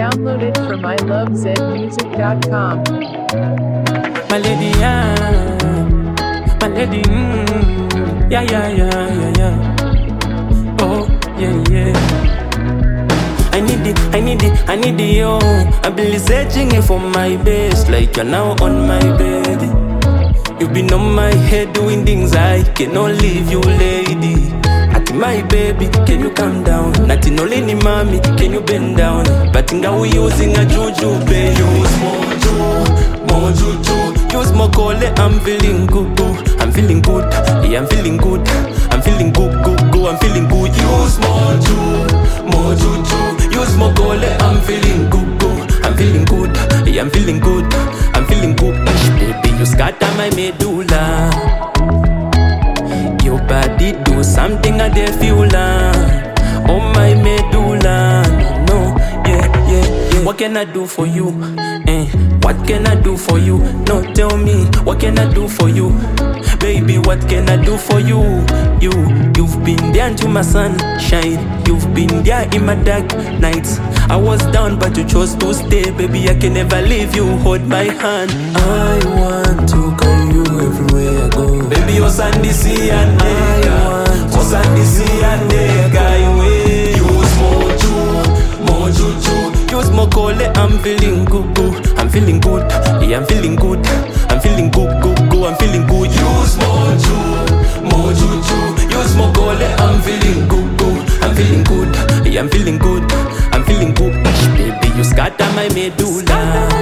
Download it from ilovezmusic.com. My lady, my lady, yeah, yeah, yeah, yeah, yeah. Oh, yeah, yeah. I need it, yo. I've been searching it for my best, like you're now on my bed. You've been on my head doing things I cannot leave you, lady. Ati my baby, can you calm down? Nati no leni mami, can you bend down? But inga we using a juju, baby. Use more juju. Use more call, I'm feeling good, I'm feeling good, yeah, I'm feeling good, I'm feeling good, I'm feeling good. Use more juju. Use more call, I'm feeling good, I'm feeling good, yeah, I'm feeling good, I'm feeling good. Baby, you scatter my medulla. Your body do something I dey feel oh my medulla. No, yeah. What can I do for you? What can I do for you? No, tell me, what can I do for you? Baby, what can I do for you? You've been there to my sunshine. You've been there in my dark nights. I was down, but you chose to stay. Baby, I can never leave you. Hold my hand. I want to call you everywhere I go. Baby, you're Sandy C and Nega. Oh, Sandy C and Nega. Use more juju. Use more call, I'm feeling good, I'm feeling good, yeah, I'm feeling good, I'm feeling good, I'm feeling good. Use more juju. Use more call, I'm feeling good, I'm feeling good, yeah, I'm feeling good, I'm feeling good. Baby, you scatter my medulla.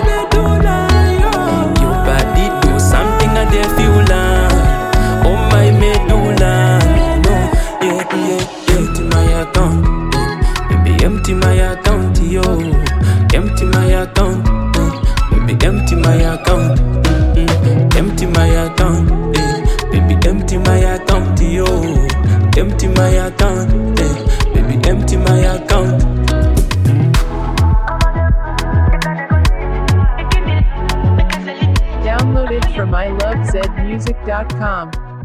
Your body do something I dey feel oh my medulla. No, yeah. Empty my account, baby, empty my account, yo. Empty my account, baby, empty my account, empty my account, baby, empty my account, yo. Empty my account, baby, empty my account. Download it from ilovezmusic.com.